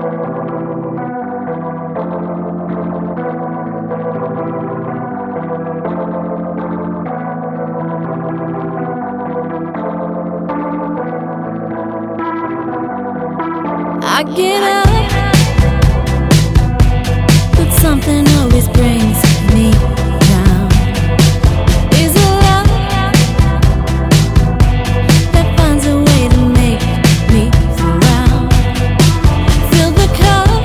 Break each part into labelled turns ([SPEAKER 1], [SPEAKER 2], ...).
[SPEAKER 1] I get up, but something always brings me down. Is a love that finds a way to make me frown. Fill the cup,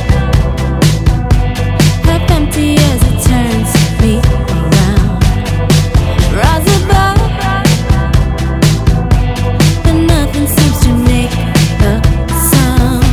[SPEAKER 1] half empty as it turns me around. Rise above, but nothing seems to make a sound.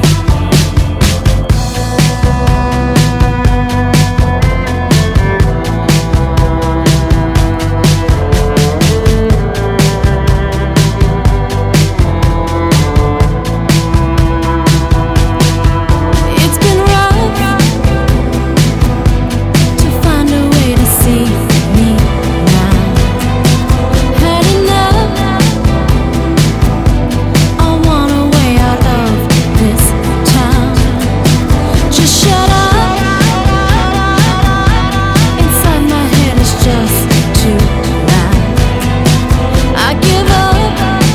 [SPEAKER 1] It's been rough to find a way to see me now. Had enough, I want a way out of this town. Just shut up, inside my head is just too loud. I give up,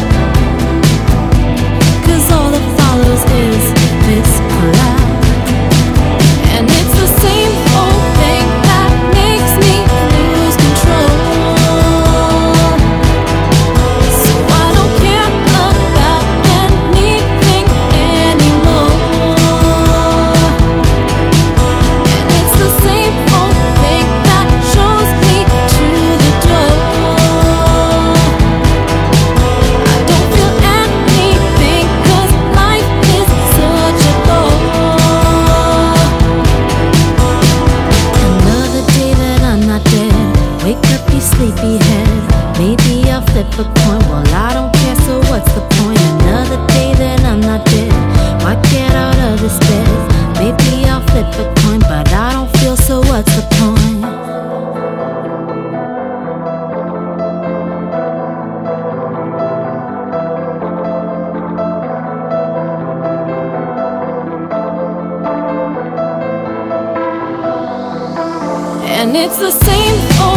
[SPEAKER 1] 'cause all that follows is this cloud. And it's the same old thing that makes me lose control. So I don't care about anything anymore. And it's the same old thing that shows me to the door. I don't feel anything 'cause life is such a bore. Another day that I'm not dead. Wake up, you sleepyhead. Maybe I'll flip a coin. Well, I don't care, so what's the point? Another day that I'm not dead. Why get out of this bed? Maybe I'll flip a coin, but I don't feel, so what's the point? And it's the same